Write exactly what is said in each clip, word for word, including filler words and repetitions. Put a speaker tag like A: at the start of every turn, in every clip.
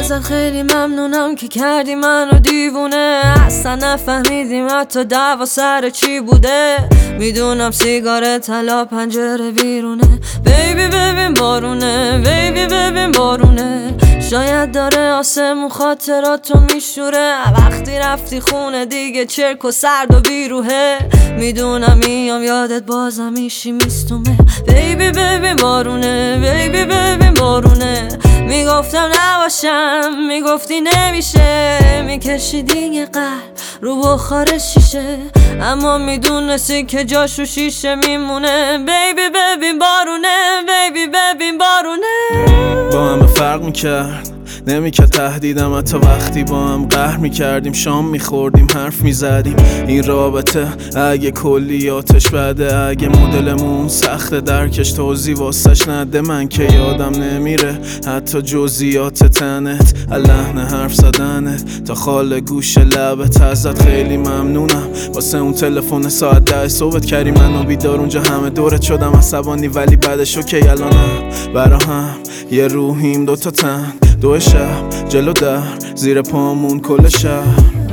A: ازت خیلی ممنونم که کردی منو دیوونه. اصلا نفهمیدیم حتی دعوا سر چی بوده. میدونم سیگار طلا پنجره بیرونه. بیبی ببین بارونه، بیبی ببین بارونه. شاید داره آسمون خاطراتو میشوره. وقتی رفتی خونه دیگه چرک و سرد و بیروحه. میدونم میام یادت بازم میشی میستومه. بیبی ببین بارونه، بیبی ببین بارونه. میگفتم نباشم، میگفتی نمیشه. میکشی دیگه قلب رو بخار شیشه. اما میدونستی که جاشو شیشه میمونه. بیبی ببین بارونه، بیبی ببین بارونه.
B: با همه فرق میکرد، نمیکرد تهدیدم. حتی وقتی با هم قهر میکردیم، شام میخوردیم، حرف میزدیم. این رابطه اگه کلیاتش بده، اگه مدلمون سخت درکش توضیح واسش نده. من که یادم نمیره حتی جزئیات تنت، لحن حرف زدنت تا خال گوش لبت. ازت خیلی ممنونم واسه اون تلفن ساعت ده صبحت کردی منو بیدار. اونجا همه دورت شدم عصبانی ولی بعدش اوکی. الانم برا هم یه روحیم دوتا تن، دو شب جلو در زیر پامون کل شهر.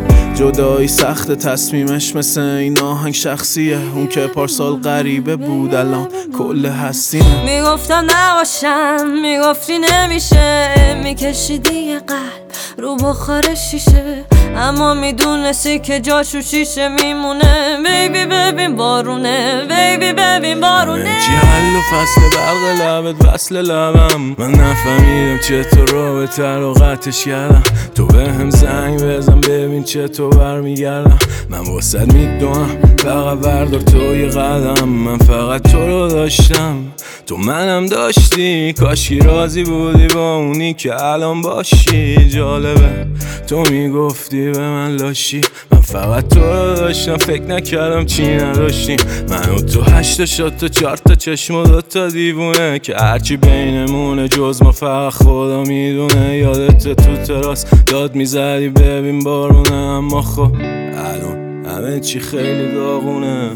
B: جدایی سخت تصمیمش مثل این آهنگ شخصیه. اون که پارسال غریبه بود الان کل هستیمه.
A: میگفتم نباشم، میگفتی نمیشه. میکشی دیگه قلب رو بخار شیشه. اما میدونستی که جاشو شیشه میمونه. بیبی ببین بارونه، بیبی ببین بارونه.
B: چی حل و فصل برق لبت وصل لبم. من نفهمیدم چطور رابطه رو قطعش کردم. تو به هم زنگ بزن ببین چطور برمیگردم. من واسد میدونم فقط بردار توی قدم. من فقط تو رو داشتم، تو منم داشتی. کاشی راضی بودی با اونی که الان باشی. جالبه تو میگفتی به من لاشی. من فقط تو رو داشتم، فکر نکردم چی نداشتیم. من و تو هشت شد تو چهار تا چشم و دو تا دیوونه. که هرچی بینمونه جز ما فقط خدا میدونه. یادت تو تراس داد میزدی ببین بارونه. اما خب الان همه چی خیلی داغونه.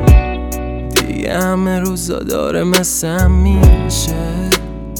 B: دیگه همه روزا داره مثل همیشه،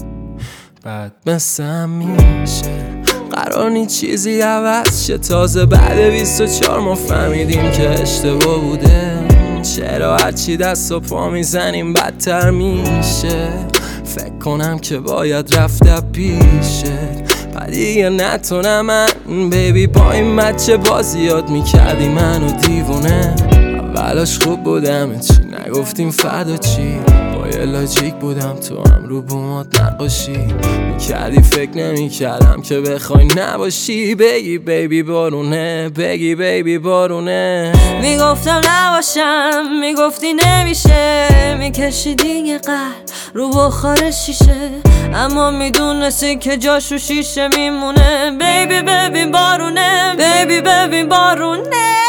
B: بعد مثل همیشه. قرار نی چیزی عوض شه. تازه بعد بیست و چهار ما فهمیدیم که اشتباه بوده. چرا هرچی دست و پا میزنیم بدتر میشه. فکر کنم که باید رفته پیشه. دیگه نتونم من بیبی با این بچه بازیات میکردی منو دیوونه. اولاش خوب بودم چی نگفتیم فردا چی. با یه لاجیک بودم تو هم رو بومات نقاشی میکردی. فکر نمیکردم که بخوای نباشی. بگی بیبی بارونه، بگی بیبی بارونه.
A: میگفتم نباشم، میگفتی نمیشه. میکشی دیگه قلب رو بخار شیشه. اما میدونستی که جاشو شیشه میمونه. بیبی ببین بارونه، بیبی ببین بارونه.